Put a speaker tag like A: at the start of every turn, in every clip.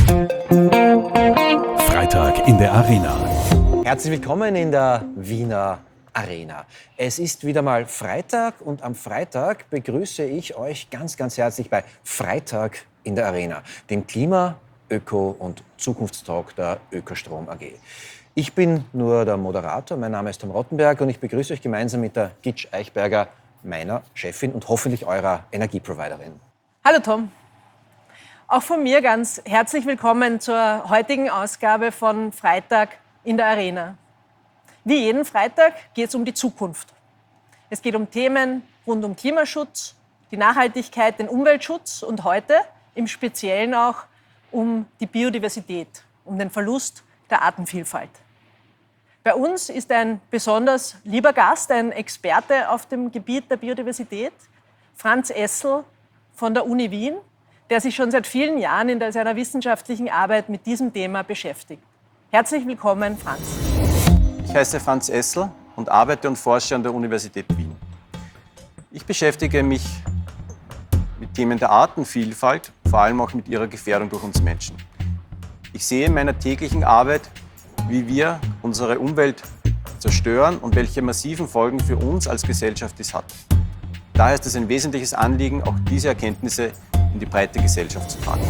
A: Freitag in der Arena.
B: Herzlich willkommen in der Wiener Arena. Es ist wieder mal Freitag und am Freitag begrüße ich euch ganz, ganz herzlich bei Freitag in der Arena, dem Klima-, Öko- und Zukunftstalk der Ökostrom AG. Ich bin nur der Moderator, mein Name ist Tom Rottenberg und ich begrüße euch gemeinsam mit der Gitsch Eichberger, meiner Chefin und hoffentlich eurer Energieproviderin.
C: Hallo Tom. Auch von mir ganz herzlich willkommen zur heutigen Ausgabe von Freitag in der Arena. Wie jeden Freitag geht es um die Zukunft. Es geht um Themen rund um Klimaschutz, die Nachhaltigkeit, den Umweltschutz und heute im Speziellen auch um die Biodiversität, um den Verlust der Artenvielfalt. Bei uns ist ein besonders lieber Gast, ein Experte auf dem Gebiet der Biodiversität, Franz Essl von der Uni Wien, der sich schon seit vielen Jahren in seiner wissenschaftlichen Arbeit mit diesem Thema beschäftigt. Herzlich willkommen, Franz.
D: Ich heiße Franz Essl und arbeite und forsche an der Universität Wien. Ich beschäftige mich mit Themen der Artenvielfalt, vor allem auch mit ihrer Gefährdung durch uns Menschen. Ich sehe in meiner täglichen Arbeit, wie wir unsere Umwelt zerstören und welche massiven Folgen für uns als Gesellschaft dies hat. Daher ist es ein wesentliches Anliegen, auch diese Erkenntnisse in die breite Gesellschaft zu tragen.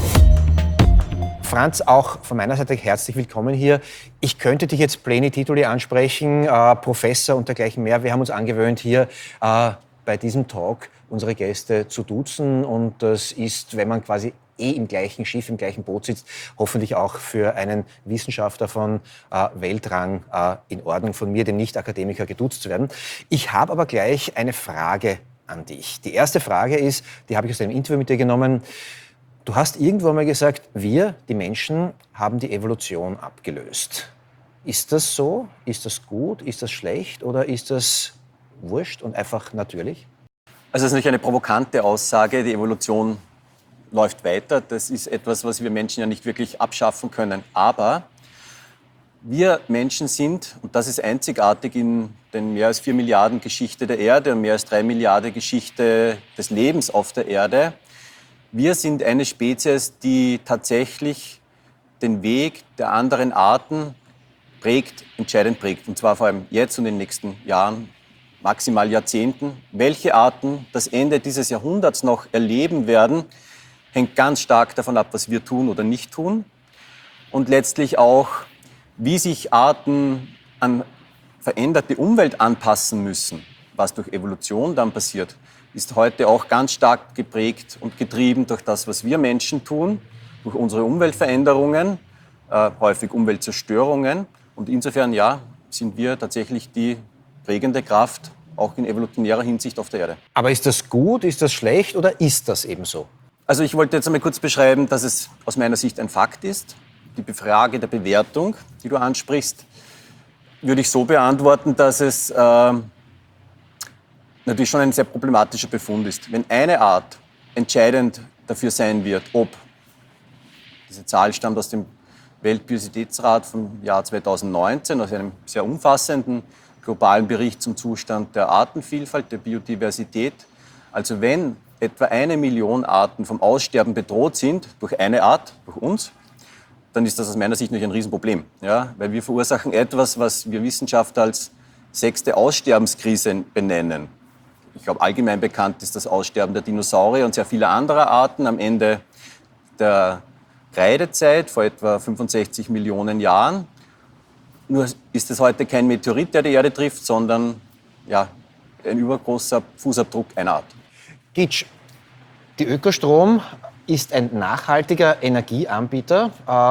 B: Franz, auch von meiner Seite herzlich willkommen hier. Ich könnte dich jetzt Plenitituli ansprechen, Professor und dergleichen mehr. Wir haben uns angewöhnt, hier bei diesem Talk unsere Gäste zu duzen. Und das ist, wenn man quasi im gleichen Schiff, im gleichen Boot sitzt, hoffentlich auch für einen Wissenschaftler von Weltrang in Ordnung, von mir, dem Nicht-Akademiker, geduzt zu werden. Ich habe aber gleich eine Frage an dich. Die erste Frage ist, die habe ich aus einem Interview mit dir genommen. Du hast irgendwo mal gesagt, wir, die Menschen, haben die Evolution abgelöst. Ist das so? Ist das gut? Ist das schlecht? Oder ist das wurscht und einfach natürlich?
D: Also das ist natürlich eine provokante Aussage. Die Evolution läuft weiter. Das ist etwas, was wir Menschen ja nicht wirklich abschaffen können. Aber wir Menschen sind, und das ist einzigartig in den mehr als 4 Milliarden Geschichte der Erde und mehr als 3 Milliarden Geschichte des Lebens auf der Erde, wir sind eine Spezies, die tatsächlich den Weg der anderen Arten prägt, entscheidend prägt. Und zwar vor allem jetzt und in den nächsten Jahren, maximal Jahrzehnten. Welche Arten das Ende dieses Jahrhunderts noch erleben werden, hängt ganz stark davon ab, was wir tun oder nicht tun. Und letztlich auch, wie sich Arten an veränderte Umwelt anpassen müssen, was durch Evolution dann passiert, ist heute auch ganz stark geprägt und getrieben durch das, was wir Menschen tun, durch unsere Umweltveränderungen, häufig Umweltzerstörungen. Und insofern, ja, sind wir tatsächlich die prägende Kraft, auch in evolutionärer Hinsicht auf der Erde.
B: Aber ist das gut, ist das schlecht oder ist das eben so?
D: Also ich wollte jetzt einmal kurz beschreiben, dass es aus meiner Sicht ein Fakt ist. Die Frage der Bewertung, die du ansprichst, würde ich so beantworten, dass es natürlich schon ein sehr problematischer Befund ist. Wenn eine Art entscheidend dafür sein wird, ob, diese Zahl stammt aus dem Weltbiodiversitätsrat vom Jahr 2019, aus einem sehr umfassenden globalen Bericht zum Zustand der Artenvielfalt, der Biodiversität. Also wenn etwa 1 Million Arten vom Aussterben bedroht sind, durch eine Art, durch uns, dann ist das aus meiner Sicht natürlich ein Riesenproblem. Ja? Weil wir verursachen etwas, was wir Wissenschaftler als 6. Aussterbenskrise benennen. Ich glaube, allgemein bekannt ist das Aussterben der Dinosaurier und sehr vieler anderer Arten am Ende der Kreidezeit vor etwa 65 Millionen Jahren. Nur ist es heute kein Meteorit, der die Erde trifft, sondern ja, ein übergroßer Fußabdruck einer Art.
B: Gitsch, die Ökostrom ist ein nachhaltiger Energieanbieter.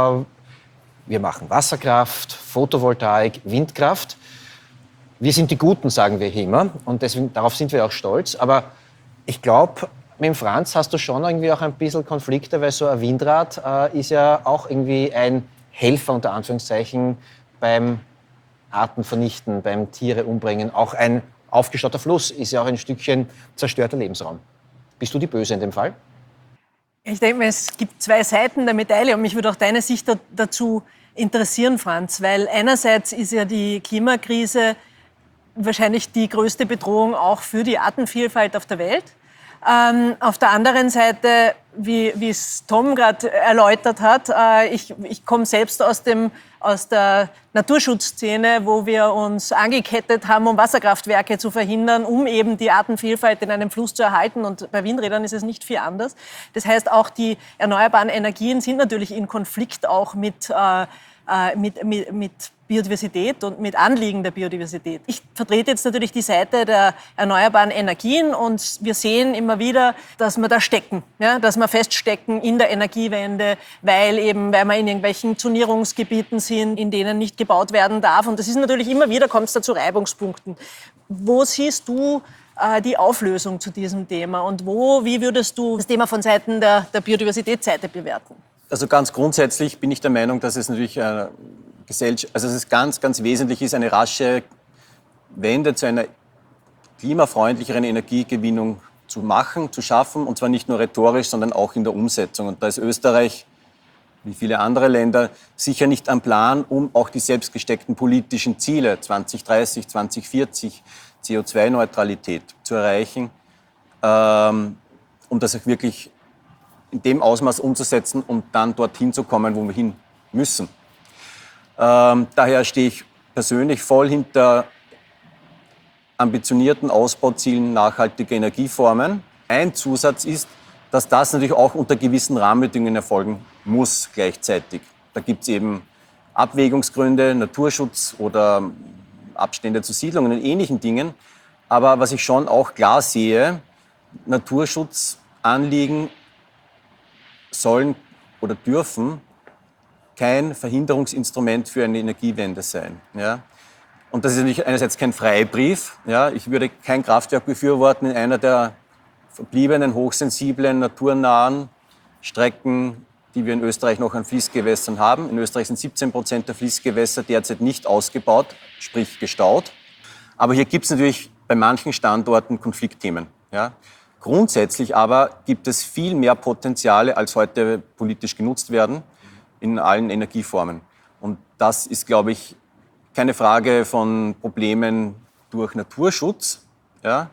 B: Wir machen Wasserkraft, Photovoltaik, Windkraft. Wir sind die Guten, sagen wir hier immer. Und deswegen, darauf sind wir auch stolz. Aber ich glaube, mit dem Franz hast du schon irgendwie auch ein bisschen Konflikte, weil so ein Windrad ist ja auch irgendwie ein Helfer, unter Anführungszeichen, beim Artenvernichten, beim Tiere umbringen. Auch ein aufgestauter Fluss ist ja auch ein Stückchen zerstörter Lebensraum. Bist du die Böse in dem Fall?
C: Ich denke mir, es gibt 2 Seiten der Medaille und mich würde auch deine Sicht dazu interessieren, Franz, weil einerseits ist ja die Klimakrise wahrscheinlich die größte Bedrohung auch für die Artenvielfalt auf der Welt. Auf der anderen Seite, wie es Tom gerade erläutert hat, ich komme selbst aus der Naturschutzszene, wo wir uns angekettet haben, um Wasserkraftwerke zu verhindern, um eben die Artenvielfalt in einem Fluss zu erhalten. Und bei Windrädern ist es nicht viel anders. Das heißt, auch die erneuerbaren Energien sind natürlich in Konflikt auch mit Biodiversität und mit Anliegen der Biodiversität. Ich vertrete jetzt natürlich die Seite der erneuerbaren Energien und wir sehen immer wieder, dass wir da stecken, ja, dass wir feststecken in der Energiewende, weil wir in irgendwelchen Zonierungsgebieten sind, in denen nicht gebaut werden darf. Und das ist natürlich immer wieder, kommt es da zu Reibungspunkten. Wo siehst du die Auflösung zu diesem Thema und wie würdest du das Thema von Seiten der Biodiversitätsseite bewerten?
D: Also ganz grundsätzlich bin ich der Meinung, dass es natürlich dass es ganz, ganz wesentlich ist, eine rasche Wende zu einer klimafreundlicheren Energiegewinnung zu machen, zu schaffen, und zwar nicht nur rhetorisch, sondern auch in der Umsetzung. Und da ist Österreich, wie viele andere Länder, sicher nicht am Plan, um auch die selbst gesteckten politischen Ziele 2030, 2040, CO2-Neutralität zu erreichen, um das auch wirklich in dem Ausmaß umzusetzen und dann dorthin zu kommen, wo wir hin müssen. Daher stehe ich persönlich voll hinter ambitionierten Ausbauzielen nachhaltiger Energieformen. Ein Zusatz ist, dass das natürlich auch unter gewissen Rahmenbedingungen erfolgen muss gleichzeitig. Da gibt es eben Abwägungsgründe, Naturschutz oder Abstände zu Siedlungen und ähnlichen Dingen. Aber was ich schon auch klar sehe, Naturschutzanliegen sollen oder dürfen kein Verhinderungsinstrument für eine Energiewende sein. Ja? Und das ist natürlich einerseits kein Freibrief. Ja? Ich würde kein Kraftwerk befürworten in einer der verbliebenen, hochsensiblen, naturnahen Strecken, die wir in Österreich noch an Fließgewässern haben. In Österreich sind 17% der Fließgewässer derzeit nicht ausgebaut, sprich gestaut. Aber hier gibt es natürlich bei manchen Standorten Konfliktthemen. Ja? Grundsätzlich aber gibt es viel mehr Potenziale, als heute politisch genutzt werden, in allen Energieformen. Und das ist, glaube ich, keine Frage von Problemen durch Naturschutz, ja,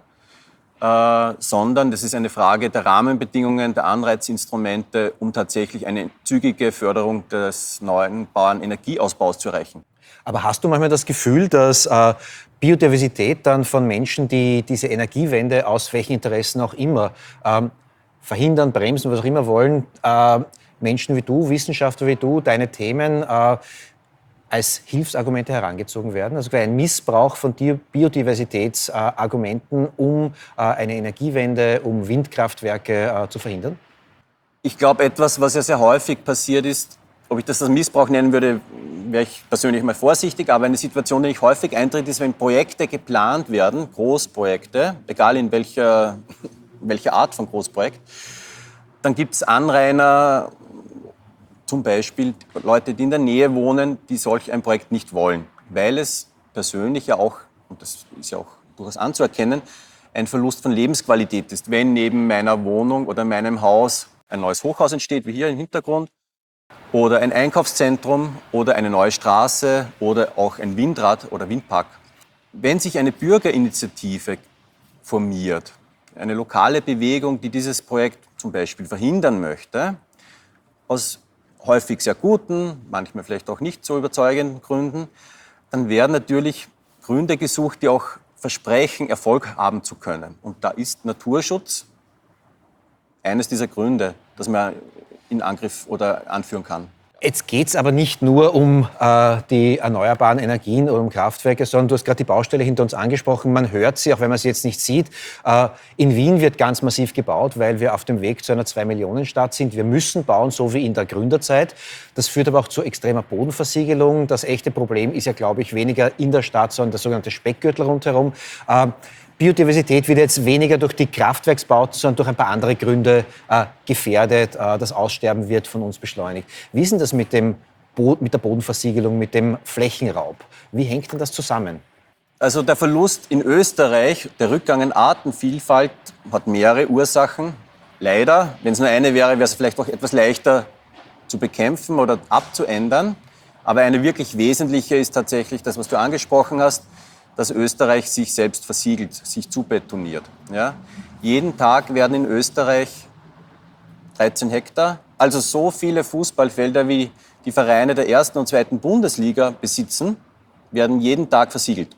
D: sondern das ist eine Frage der Rahmenbedingungen, der Anreizinstrumente, um tatsächlich eine zügige Förderung des erneuerbaren Energieausbaus zu erreichen.
B: Aber hast du manchmal das Gefühl, dass Biodiversität dann von Menschen, die diese Energiewende aus welchen Interessen auch immer verhindern, bremsen, was auch immer wollen, Menschen wie du, Wissenschaftler wie du, deine Themen als Hilfsargumente herangezogen werden? Also ein Missbrauch von Biodiversitätsargumenten, um eine Energiewende, um Windkraftwerke zu verhindern?
D: Ich glaube, etwas, was ja sehr häufig passiert ist, ob ich das als Missbrauch nennen würde, wäre ich persönlich mal vorsichtig, aber eine Situation, die häufig eintritt, ist, wenn Projekte geplant werden, Großprojekte, egal in welcher Art von Großprojekt, dann gibt es Anrainer, zum Beispiel Leute, die in der Nähe wohnen, die solch ein Projekt nicht wollen, weil es persönlich ja auch, und das ist ja auch durchaus anzuerkennen, ein Verlust von Lebensqualität ist. Wenn neben meiner Wohnung oder meinem Haus ein neues Hochhaus entsteht, wie hier im Hintergrund, oder ein Einkaufszentrum oder eine neue Straße oder auch ein Windrad oder Windpark. Wenn sich eine Bürgerinitiative formiert, eine lokale Bewegung, die dieses Projekt zum Beispiel verhindern möchte, aus häufig sehr guten, manchmal vielleicht auch nicht so überzeugenden Gründen, dann werden natürlich Gründe gesucht, die auch versprechen, Erfolg haben zu können. Und da ist Naturschutz eines dieser Gründe, das man in Angriff oder anführen kann.
B: Jetzt geht es aber nicht nur um die erneuerbaren Energien oder um Kraftwerke, sondern du hast gerade die Baustelle hinter uns angesprochen. Man hört sie, auch wenn man sie jetzt nicht sieht. In Wien wird ganz massiv gebaut, weil wir auf dem Weg zu einer 2-Millionen-Stadt sind. Wir müssen bauen, so wie in der Gründerzeit. Das führt aber auch zu extremer Bodenversiegelung. Das echte Problem ist ja, glaube ich, weniger in der Stadt, sondern der sogenannte Speckgürtel rundherum. Biodiversität wird jetzt weniger durch die Kraftwerksbauten, sondern durch ein paar andere Gründe gefährdet. Das Aussterben wird von uns beschleunigt. Wie ist denn das mit der Bodenversiegelung, mit dem Flächenraub? Wie hängt denn das zusammen?
D: Also der Verlust in Österreich, der Rückgang an Artenvielfalt, hat mehrere Ursachen. Leider, wenn es nur eine wäre, wäre es vielleicht auch etwas leichter zu bekämpfen oder abzuändern. Aber eine wirklich wesentliche ist tatsächlich das, was du angesprochen hast, dass Österreich sich selbst versiegelt, sich zubetoniert. Ja? Jeden Tag werden in Österreich 13 Hektar, also so viele Fußballfelder wie die Vereine der ersten und zweiten Bundesliga besitzen, werden jeden Tag versiegelt.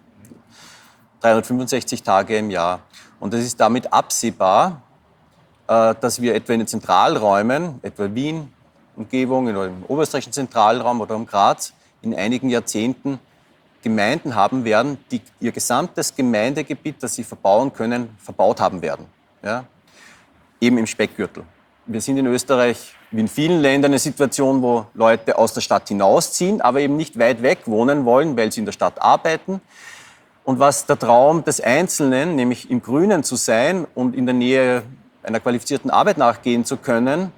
D: 365 Tage im Jahr. Und es ist damit absehbar, dass wir etwa in den Zentralräumen, etwa Wien, Umgebung, im oberösterreichischen Zentralraum oder um Graz, in einigen Jahrzehnten Gemeinden haben werden, die ihr gesamtes Gemeindegebiet, das sie verbauen können, verbaut haben werden. Ja? Eben im Speckgürtel. Wir sind in Österreich, wie in vielen Ländern, eine Situation, wo Leute aus der Stadt hinausziehen, aber eben nicht weit weg wohnen wollen, weil sie in der Stadt arbeiten. Und was der Traum des Einzelnen, nämlich im Grünen zu sein und in der Nähe einer qualifizierten Arbeit nachgehen zu können,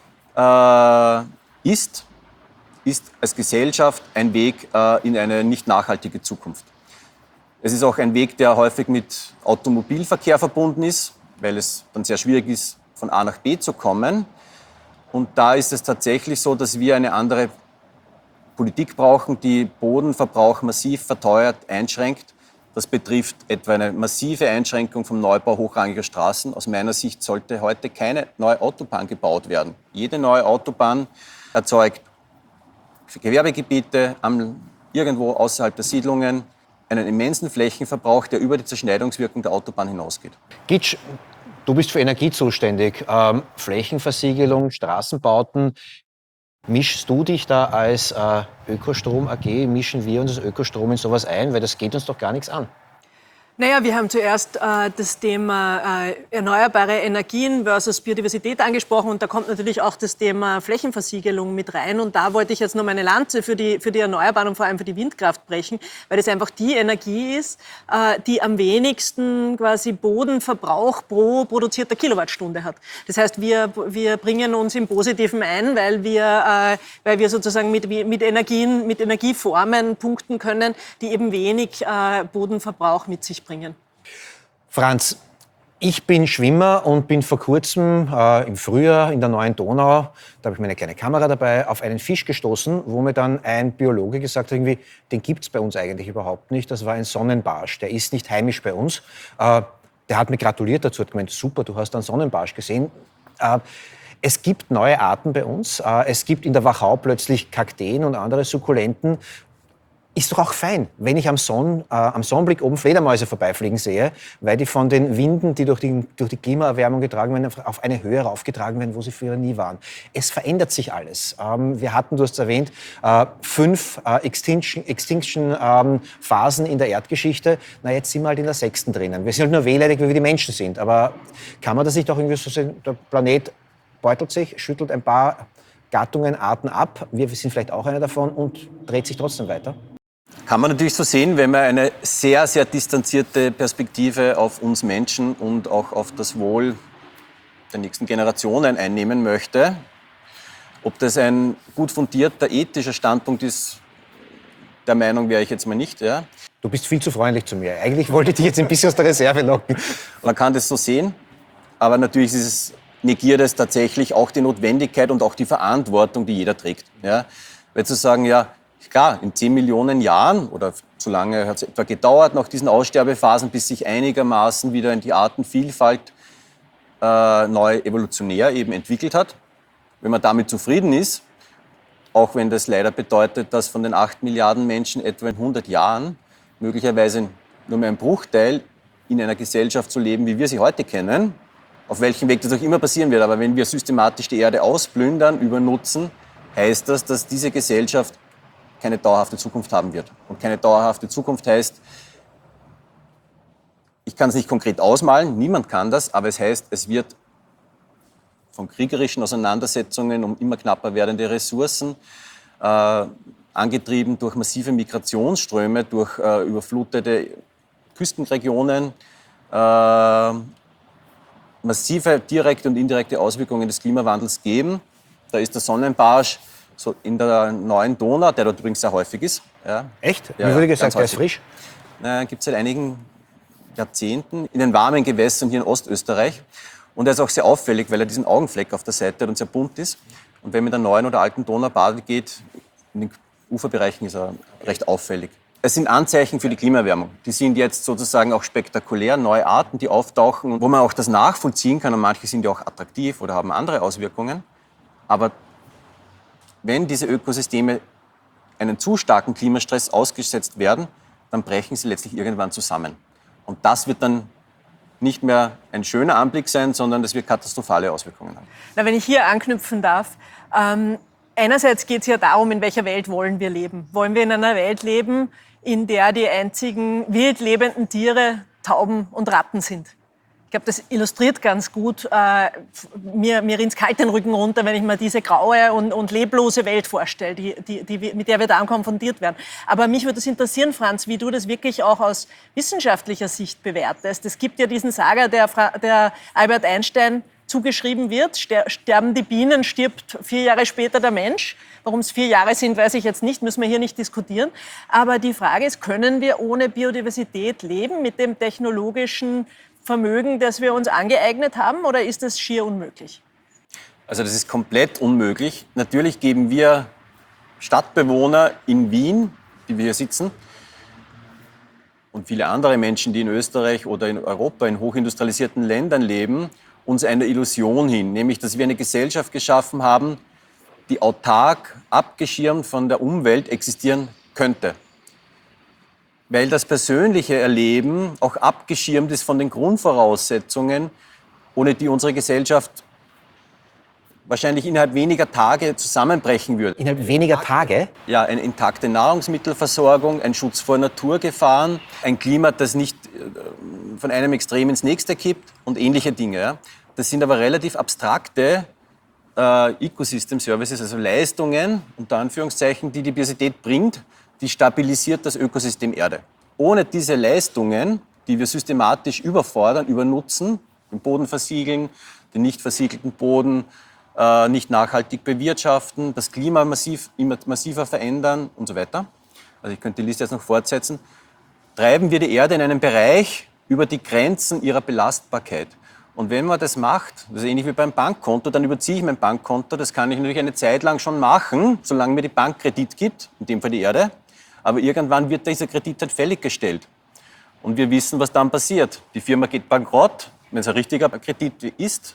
D: ist als Gesellschaft ein Weg in eine nicht nachhaltige Zukunft. Es ist auch ein Weg, der häufig mit Automobilverkehr verbunden ist, weil es dann sehr schwierig ist, von A nach B zu kommen. Und da ist es tatsächlich so, dass wir eine andere Politik brauchen, die Bodenverbrauch massiv verteuert, einschränkt. Das betrifft etwa eine massive Einschränkung vom Neubau hochrangiger Straßen. Aus meiner Sicht sollte heute keine neue Autobahn gebaut werden. Jede neue Autobahn erzeugt für Gewerbegebiete irgendwo außerhalb der Siedlungen einen immensen Flächenverbrauch, der über die Zerschneidungswirkung der Autobahn hinausgeht.
B: Gitsch, du bist für Energie zuständig. Flächenversiegelung, Straßenbauten. Mischst du dich da als Ökostrom AG, mischen wir uns als Ökostrom in sowas ein? Weil das geht uns doch gar nichts an.
C: Naja, wir haben zuerst das Thema erneuerbare Energien versus Biodiversität angesprochen und da kommt natürlich auch das Thema Flächenversiegelung mit rein und da wollte ich jetzt noch meine Lanze für die Erneuerbaren und vor allem für die Windkraft brechen, weil das einfach die Energie ist, die am wenigsten quasi Bodenverbrauch pro produzierter Kilowattstunde hat. Das heißt, wir bringen uns im Positiven ein, weil wir sozusagen mit Energieformen punkten können, die eben wenig Bodenverbrauch mit sich bringen.
B: Franz, ich bin Schwimmer und bin vor kurzem im Frühjahr in der Neuen Donau, da habe ich meine kleine Kamera dabei, auf einen Fisch gestoßen, wo mir dann ein Biologe gesagt hat, irgendwie, den gibt es bei uns eigentlich überhaupt nicht. Das war ein Sonnenbarsch, der ist nicht heimisch bei uns. Der hat mir gratuliert dazu, hat gemeint, super, du hast einen Sonnenbarsch gesehen. Es gibt neue Arten bei uns. Es gibt in der Wachau plötzlich Kakteen und andere Sukkulenten. Ist doch auch fein, wenn ich am Sonnenblick oben Fledermäuse vorbeifliegen sehe, weil die von den Winden, die durch die Klimaerwärmung getragen werden, auf eine Höhe raufgetragen werden, wo sie früher nie waren. Es verändert sich alles. Wir hatten, du hast es erwähnt, 5 Extinction-Phasen in der Erdgeschichte. Na, jetzt sind wir halt in der 6. drinnen. Wir sind halt nur wehleidig, wie wir die Menschen sind. Aber kann man das nicht auch irgendwie so sehen, der Planet beutelt sich, schüttelt ein paar Gattungen, Arten ab, wir sind vielleicht auch eine davon und dreht sich trotzdem weiter?
D: Kann man natürlich so sehen, wenn man eine sehr, sehr distanzierte Perspektive auf uns Menschen und auch auf das Wohl der nächsten Generationen einnehmen möchte. Ob das ein gut fundierter ethischer Standpunkt ist, der Meinung wäre ich jetzt mal nicht. Ja.
B: Du bist viel zu freundlich zu mir. Eigentlich wollte ich dich jetzt ein bisschen aus der Reserve locken.
D: Man kann das so sehen, aber natürlich negiert es tatsächlich auch die Notwendigkeit und auch die Verantwortung, die jeder trägt. Ja. Weil zu sagen, ja, klar, in 10 Millionen Jahren oder so lange hat es etwa gedauert nach diesen Aussterbephasen, bis sich einigermaßen wieder in die Artenvielfalt neu evolutionär eben entwickelt hat. Wenn man damit zufrieden ist, auch wenn das leider bedeutet, dass von den 8 Milliarden Menschen etwa in 100 Jahren möglicherweise nur mehr ein Bruchteil in einer Gesellschaft zu leben, wie wir sie heute kennen, auf welchem Weg das auch immer passieren wird. Aber wenn wir systematisch die Erde ausplündern, übernutzen, heißt das, dass diese Gesellschaft keine dauerhafte Zukunft haben wird. Und keine dauerhafte Zukunft heißt, ich kann es nicht konkret ausmalen, niemand kann das, aber es heißt, es wird von kriegerischen Auseinandersetzungen um immer knapper werdende Ressourcen, angetrieben durch massive Migrationsströme, durch überflutete Küstenregionen, massive direkte und indirekte Auswirkungen des Klimawandels geben. Da ist der Sonnenbarsch so in der Neuen Donau, der dort übrigens sehr häufig ist. Ja.
B: Echt?
D: Ja,
B: Wie wurde gesagt, der ist frisch?
D: Gibt es seit einigen Jahrzehnten in den warmen Gewässern hier in Ostösterreich. Und er ist auch sehr auffällig, weil er diesen Augenfleck auf der Seite hat und sehr bunt ist. Und wenn man in der neuen oder alten Donau baden geht, in den Uferbereichen ist er recht auffällig. Es sind Anzeichen für die Klimaerwärmung. Die sind jetzt sozusagen auch spektakulär, neue Arten, die auftauchen, wo man auch das nachvollziehen kann. Und manche sind ja auch attraktiv oder haben andere Auswirkungen. Aber wenn diese Ökosysteme einen zu starken Klimastress ausgesetzt werden, dann brechen sie letztlich irgendwann zusammen. Und das wird dann nicht mehr ein schöner Anblick sein, sondern das wird katastrophale Auswirkungen haben.
C: Na, wenn ich hier anknüpfen darf, einerseits geht es ja darum, in welcher Welt wollen wir leben. Wollen wir in einer Welt leben, in der die einzigen wild lebenden Tiere Tauben und Ratten sind? Ich glaube, das illustriert ganz gut. Mir rinnt kalt den Rücken runter, wenn ich mir diese graue und leblose Welt vorstelle, mit der wir da konfrontiert werden. Aber mich würde es interessieren, Franz, wie du das wirklich auch aus wissenschaftlicher Sicht bewertest. Es gibt ja diesen Saga, der Albert Einstein zugeschrieben wird. Sterben die Bienen, stirbt 4 Jahre später der Mensch. Warum es 4 Jahre sind, weiß ich jetzt nicht, müssen wir hier nicht diskutieren. Aber die Frage ist, können wir ohne Biodiversität leben mit dem technologischen Vermögen, das wir uns angeeignet haben, oder ist das schier unmöglich?
D: Also das ist komplett unmöglich. Natürlich geben wir Stadtbewohner in Wien, die wir hier sitzen, und viele andere Menschen, die in Österreich oder in Europa in hochindustrialisierten Ländern leben, uns eine Illusion hin, nämlich dass wir eine Gesellschaft geschaffen haben, die autark, abgeschirmt von der Umwelt existieren könnte. Weil das persönliche Erleben auch abgeschirmt ist von den Grundvoraussetzungen, ohne die unsere Gesellschaft wahrscheinlich innerhalb weniger Tage zusammenbrechen würde.
B: Innerhalb weniger Tage?
D: Ja, eine intakte Nahrungsmittelversorgung, ein Schutz vor Naturgefahren, ein Klima, das nicht von einem Extrem ins nächste kippt und ähnliche Dinge. Ja. Das sind aber relativ abstrakte Ecosystem Services, also Leistungen, unter Anführungszeichen, die die Biodiversität bringt, die stabilisiert das Ökosystem Erde. Ohne diese Leistungen, die wir systematisch überfordern, übernutzen, den Boden versiegeln, den nicht versiegelten Boden nicht nachhaltig bewirtschaften, das Klima immer massiver verändern und so weiter. Also ich könnte die Liste jetzt noch fortsetzen. Treiben wir die Erde in einen Bereich über die Grenzen ihrer Belastbarkeit. Und wenn man das macht, das ist ähnlich wie beim Bankkonto, dann überziehe ich mein Bankkonto. Das kann ich natürlich eine Zeit lang schon machen, solange mir die Bank Kredit gibt, in dem Fall die Erde. Aber irgendwann wird dieser Kredit halt fällig gestellt. Und wir wissen, was dann passiert. Die Firma geht bankrott, wenn es ein richtiger Kredit ist.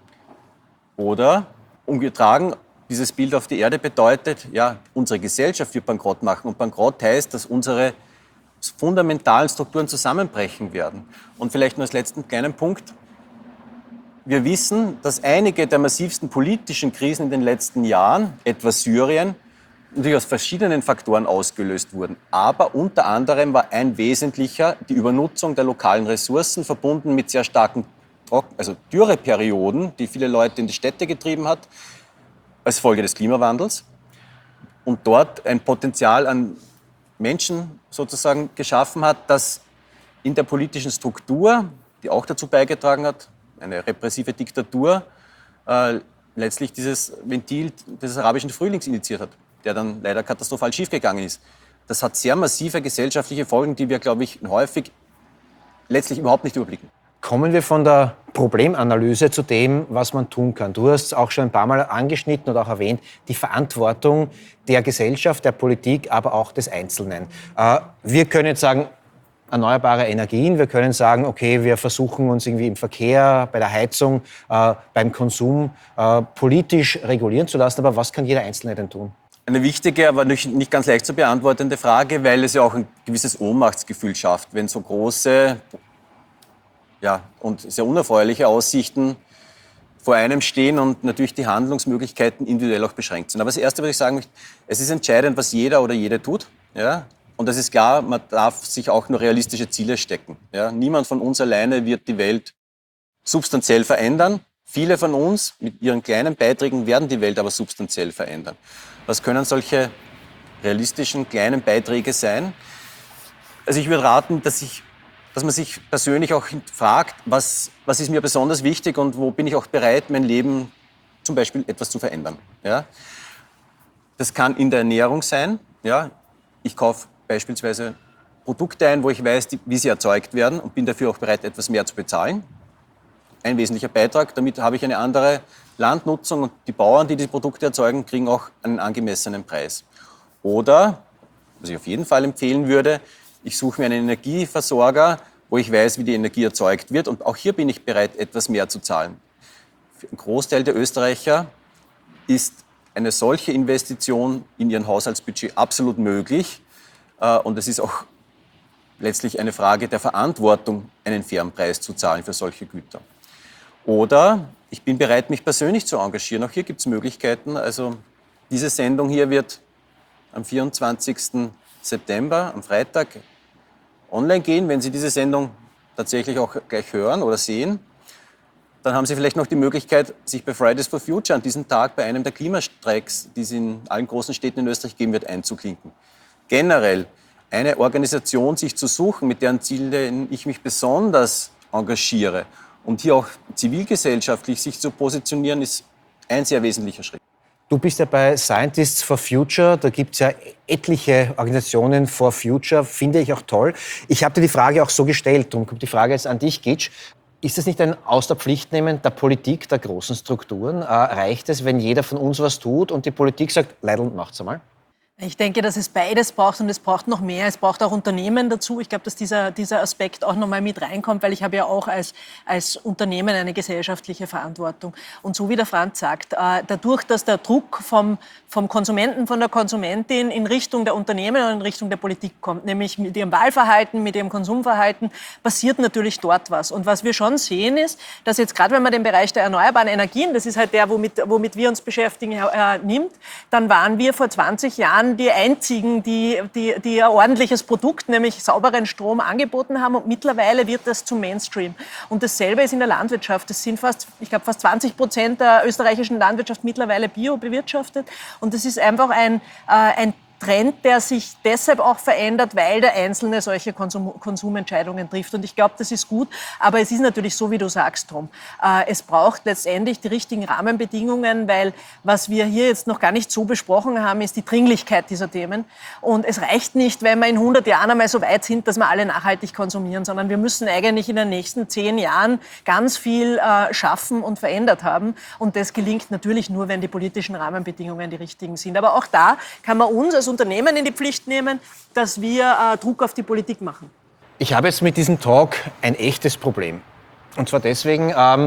D: Oder, umgetragen, dieses Bild auf die Erde bedeutet, ja, unsere Gesellschaft wird bankrott machen. Und bankrott heißt, dass unsere fundamentalen Strukturen zusammenbrechen werden. Und vielleicht nur als letzten kleinen Punkt. Wir wissen, dass einige der massivsten politischen Krisen in den letzten Jahren, etwa Syrien, natürlich aus verschiedenen Faktoren ausgelöst wurden. Aber unter anderem war ein wesentlicher die Übernutzung der lokalen Ressourcen, verbunden mit sehr starken Dürreperioden, die viele Leute in die Städte getrieben hat, als Folge des Klimawandels. Und dort ein Potenzial an Menschen sozusagen geschaffen hat, das in der politischen Struktur, die auch dazu beigetragen hat, eine repressive Diktatur, letztlich dieses Ventil des arabischen Frühlings initiiert hat, der dann leider katastrophal schiefgegangen ist. Das hat sehr massive gesellschaftliche Folgen, die wir, glaube ich, häufig letztlich überhaupt nicht überblicken.
B: Kommen wir von der Problemanalyse zu dem, was man tun kann. Du hast es auch schon ein paar Mal angeschnitten und auch erwähnt, die Verantwortung der Gesellschaft, der Politik, aber auch des Einzelnen. Wir können jetzt sagen, erneuerbare Energien. Wir können sagen, okay, wir versuchen uns irgendwie im Verkehr, bei der Heizung, beim Konsum politisch regulieren zu lassen. Aber was kann jeder Einzelne denn tun?
D: Eine wichtige, aber nicht ganz leicht zu beantwortende Frage, weil es ja auch ein gewisses Ohnmachtsgefühl schafft, wenn so große und sehr unerfreuliche Aussichten vor einem stehen und natürlich die Handlungsmöglichkeiten individuell auch beschränkt sind. Aber das Erste, was ich sagen möchte, es ist entscheidend, was jeder oder jede tut. Ja? Und das ist klar, man darf sich auch nur realistische Ziele stecken. Ja? Niemand von uns alleine wird die Welt substanziell verändern. Viele von uns mit ihren kleinen Beiträgen werden die Welt aber substanziell verändern. Was können solche realistischen kleinen Beiträge sein? Also ich würde raten, dass man sich persönlich auch fragt, was ist mir besonders wichtig und wo bin ich auch bereit, mein Leben zum Beispiel etwas zu verändern. Ja? Das kann in der Ernährung sein. Ja? Ich kaufe beispielsweise Produkte ein, wo ich weiß, wie sie erzeugt werden und bin dafür auch bereit, etwas mehr zu bezahlen. Ein wesentlicher Beitrag. Damit habe ich eine andere Landnutzung und die Bauern, die diese Produkte erzeugen, kriegen auch einen angemessenen Preis. Oder was ich auf jeden Fall empfehlen würde, ich suche mir einen Energieversorger, wo ich weiß, wie die Energie erzeugt wird. Und auch hier bin ich bereit, etwas mehr zu zahlen. Für einen Großteil der Österreicher ist eine solche Investition in ihren Haushaltsbudget absolut möglich. Und es ist auch letztlich eine Frage der Verantwortung, einen fairen Preis zu zahlen für solche Güter. Oder ich bin bereit, mich persönlich zu engagieren. Auch hier gibt es Möglichkeiten. Also diese Sendung hier wird am 24. September, am Freitag, online gehen. Wenn Sie diese Sendung tatsächlich auch gleich hören oder sehen, dann haben Sie vielleicht noch die Möglichkeit, sich bei Fridays for Future an diesem Tag bei einem der Klimastreiks, die es in allen großen Städten in Österreich geben wird, einzuklinken. Generell eine Organisation sich zu suchen, mit deren Zielen ich mich besonders engagiere und hier auch zivilgesellschaftlich sich zu positionieren, ist ein sehr wesentlicher Schritt.
B: Du bist ja bei Scientists for Future, da gibt es ja etliche Organisationen for Future, finde ich auch toll. Ich habe dir die Frage auch so gestellt, darum kommt die Frage jetzt an dich, Gitsch. Ist das nicht ein Aus der Pflicht nehmen der Politik, der großen Strukturen? Reicht es, wenn jeder von uns was tut und die Politik sagt, Leidl, macht's einmal?
C: Ich denke, dass es beides braucht und es braucht noch mehr. Es braucht auch Unternehmen dazu. Ich glaube, dass dieser Aspekt auch noch mal mit reinkommt, weil ich habe ja auch als Unternehmen eine gesellschaftliche Verantwortung. Und so wie der Franz sagt, dadurch, dass der Druck vom Konsumenten, von der Konsumentin in Richtung der Unternehmen und in Richtung der Politik kommt, nämlich mit ihrem Wahlverhalten, mit ihrem Konsumverhalten, passiert natürlich dort was. Und was wir schon sehen ist, dass jetzt gerade wenn man den Bereich der erneuerbaren Energien, das ist halt der, womit wir uns beschäftigen, nimmt, dann waren wir vor 20 Jahren die einzigen, die ein ordentliches Produkt, nämlich sauberen Strom, angeboten haben. Und mittlerweile wird das zum Mainstream. Und dasselbe ist in der Landwirtschaft. Es sind fast 20% der österreichischen Landwirtschaft mittlerweile bio bewirtschaftet. Und das ist einfach ein Trend, der sich deshalb auch verändert, weil der Einzelne solche Konsumentscheidungen trifft. Und ich glaube, das ist gut. Aber es ist natürlich so, wie du sagst, Tom. Es braucht letztendlich die richtigen Rahmenbedingungen, weil was wir hier jetzt noch gar nicht so besprochen haben, ist die Dringlichkeit dieser Themen. Und es reicht nicht, wenn wir in 100 Jahren einmal so weit sind, dass wir alle nachhaltig konsumieren, sondern wir müssen eigentlich in den nächsten 10 Jahren ganz viel schaffen und verändert haben. Und das gelingt natürlich nur, wenn die politischen Rahmenbedingungen die richtigen sind. Aber auch da kann man uns als Unternehmen in die Pflicht nehmen, dass wir Druck auf die Politik machen.
B: Ich habe jetzt mit diesem Talk ein echtes Problem. Und zwar deswegen,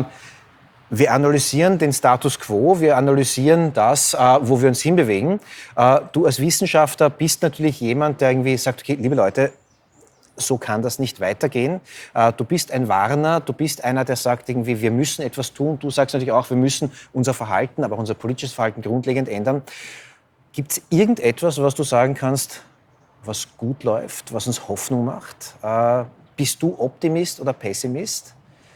B: wir analysieren den Status quo, wir analysieren das, wo wir uns hinbewegen. Du als Wissenschaftler bist natürlich jemand, der irgendwie sagt, okay, liebe Leute, so kann das nicht weitergehen. Du bist ein Warner, du bist einer, der sagt irgendwie, wir müssen etwas tun. Du sagst natürlich auch, wir müssen unser Verhalten, aber auch unser politisches Verhalten grundlegend ändern. Gibt es irgendetwas, was du sagen kannst, was gut läuft, was uns Hoffnung macht? Bist du Optimist oder Pessimist?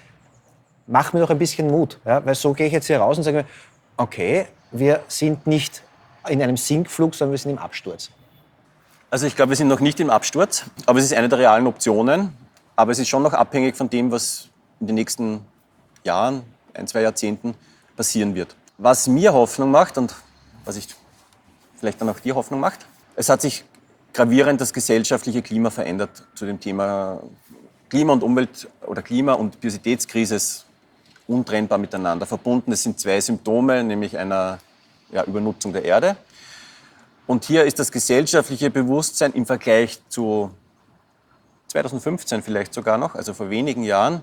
B: Mach mir doch ein bisschen Mut, ja? Weil so gehe ich jetzt hier raus und sage mir, okay, wir sind nicht in einem Sinkflug, sondern wir sind im Absturz.
D: Also ich glaube, wir sind noch nicht im Absturz, aber es ist eine der realen Optionen. Aber es ist schon noch abhängig von dem, was in den nächsten Jahren, 1-2 Jahrzehnten passieren wird. Was mir Hoffnung macht und was ich vielleicht dann auch dir Hoffnung macht. Es hat sich gravierend das gesellschaftliche Klima verändert zu dem Thema Klima und Umwelt oder Klima- und Biodiversitätskrise ist untrennbar miteinander verbunden. Es sind 2 Symptome, nämlich einer Übernutzung der Erde. Und hier ist das gesellschaftliche Bewusstsein im Vergleich zu 2015 vielleicht sogar noch, also vor wenigen Jahren,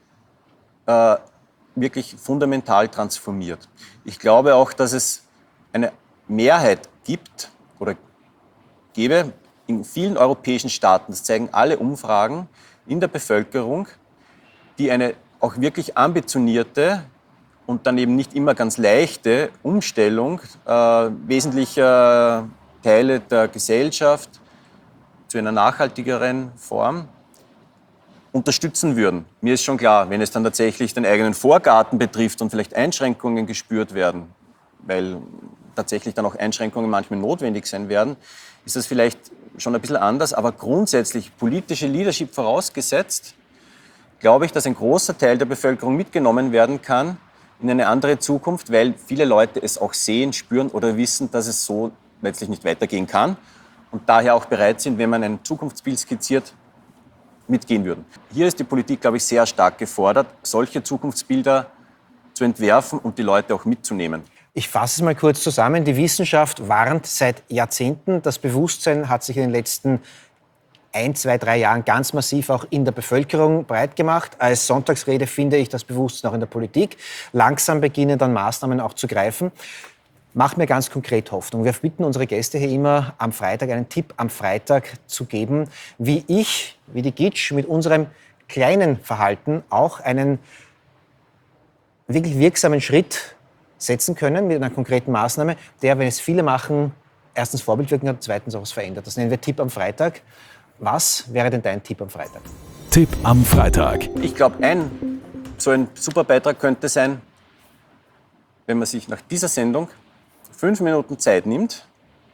D: wirklich fundamental transformiert. Ich glaube auch, dass es eine Mehrheit gibt oder gäbe in vielen europäischen Staaten, das zeigen alle Umfragen in der Bevölkerung, die eine auch wirklich ambitionierte und dann eben nicht immer ganz leichte Umstellung wesentlicher Teile der Gesellschaft zu einer nachhaltigeren Form unterstützen würden. Mir ist schon klar, wenn es dann tatsächlich den eigenen Vorgarten betrifft und vielleicht Einschränkungen gespürt werden, weil tatsächlich dann auch Einschränkungen manchmal notwendig sein werden, ist das vielleicht schon ein bisschen anders. Aber grundsätzlich politische Leadership vorausgesetzt, glaube ich, dass ein großer Teil der Bevölkerung mitgenommen werden kann in eine andere Zukunft, weil viele Leute es auch sehen, spüren oder wissen, dass es so letztlich nicht weitergehen kann und daher auch bereit sind, wenn man ein Zukunftsbild skizziert, mitgehen würden. Hier ist die Politik, glaube ich, sehr stark gefordert, solche Zukunftsbilder zu entwerfen und die Leute auch mitzunehmen.
B: Ich fasse es mal kurz zusammen. Die Wissenschaft warnt seit Jahrzehnten. Das Bewusstsein hat sich in den letzten 1, 2, 3 Jahren ganz massiv auch in der Bevölkerung breit gemacht. Als Sonntagsrede finde ich das Bewusstsein auch in der Politik. Langsam beginnen dann Maßnahmen auch zu greifen. Macht mir ganz konkret Hoffnung. Wir bitten unsere Gäste hier immer am Freitag einen Tipp am Freitag zu geben, wie die Gitsch mit unserem kleinen Verhalten auch einen wirklich wirksamen Schritt setzen können mit einer konkreten Maßnahme, der, wenn es viele machen, erstens Vorbildwirkung hat, zweitens auch was verändert. Das nennen wir Tipp am Freitag. Was wäre denn dein Tipp am Freitag?
A: Tipp am Freitag.
D: Ich glaube, so ein super Beitrag könnte sein, wenn man sich nach dieser Sendung 5 Minuten Zeit nimmt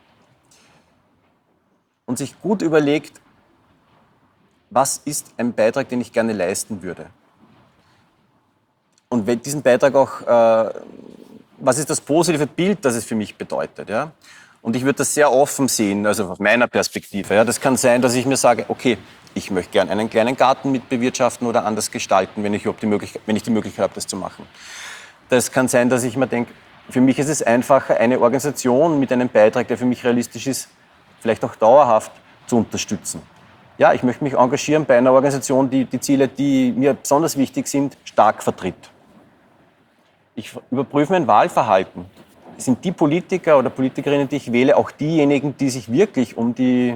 D: und sich gut überlegt, was ist ein Beitrag, den ich gerne leisten würde. Und wenn diesen Beitrag auch, was ist das positive Bild, das es für mich bedeutet. Ja? Und ich würde das sehr offen sehen, also aus meiner Perspektive. Ja? Das kann sein, dass ich mir sage, okay, ich möchte gerne einen kleinen Garten mit bewirtschaften oder anders gestalten, wenn ich die Möglichkeit habe, das zu machen. Das kann sein, dass ich mir denke, für mich ist es einfacher, eine Organisation mit einem Beitrag, der für mich realistisch ist, vielleicht auch dauerhaft zu unterstützen. Ja, ich möchte mich engagieren bei einer Organisation, die die Ziele, die mir besonders wichtig sind, stark vertritt. Ich überprüfe mein Wahlverhalten. Sind die Politiker oder Politikerinnen, die ich wähle, auch diejenigen, die sich wirklich um diese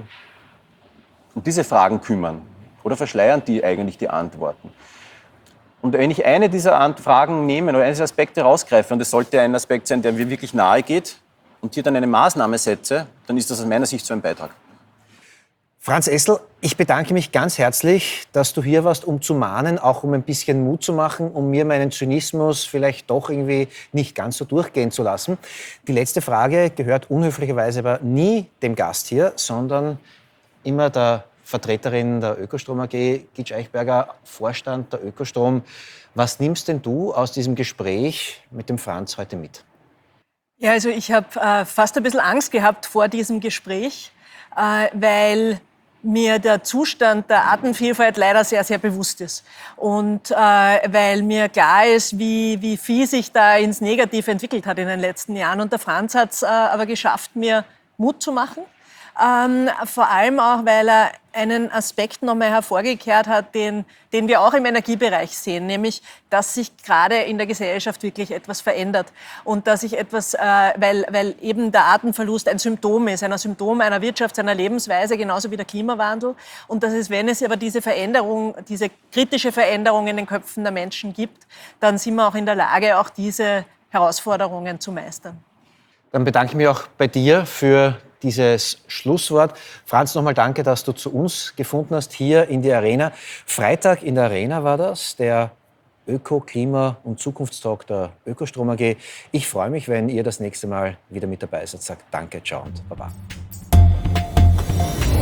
D: Fragen kümmern? Oder verschleiern die eigentlich die Antworten? Und wenn ich eine dieser Fragen nehme oder eines Aspekte rausgreife, und es sollte ein Aspekt sein, der mir wirklich nahe geht, und hier dann eine Maßnahme setze, dann ist das aus meiner Sicht so ein Beitrag.
B: Franz Essl, ich bedanke mich ganz herzlich, dass du hier warst, um zu mahnen, auch um ein bisschen Mut zu machen, um mir meinen Zynismus vielleicht doch irgendwie nicht ganz so durchgehen zu lassen. Die letzte Frage gehört unhöflicherweise aber nie dem Gast hier, sondern immer der Vertreterin der Ökostrom AG, Gitsch Eichberger, Vorstand der Ökostrom. Was nimmst denn du aus diesem Gespräch mit dem Franz heute mit?
C: Ja, also ich habe fast ein bisschen Angst gehabt vor diesem Gespräch, weil mir der Zustand der Artenvielfalt leider sehr, sehr bewusst ist. Und weil mir klar ist, wie viel sich da ins Negative entwickelt hat in den letzten Jahren. Und der Franz hat es aber geschafft, mir Mut zu machen. Vor allem auch, weil er einen Aspekt nochmal hervorgekehrt hat, den wir auch im Energiebereich sehen, nämlich, dass sich gerade in der Gesellschaft wirklich etwas verändert und dass sich etwas, weil eben der Artenverlust ein Symptom ist, ein Symptom einer Wirtschaft, einer Lebensweise, genauso wie der Klimawandel. Und dass es, wenn es aber diese Veränderung, diese kritische Veränderung in den Köpfen der Menschen gibt, dann sind wir auch in der Lage, auch diese Herausforderungen zu meistern.
B: Dann bedanke ich mich auch bei dir für dieses Schlusswort. Franz, nochmal danke, dass du zu uns gefunden hast, hier in die Arena. Freitag in der Arena war das, der Öko-, Klima- und Zukunftstalk der Ökostrom AG. Ich freue mich, wenn ihr das nächste Mal wieder mit dabei seid. Sagt danke, ciao und baba.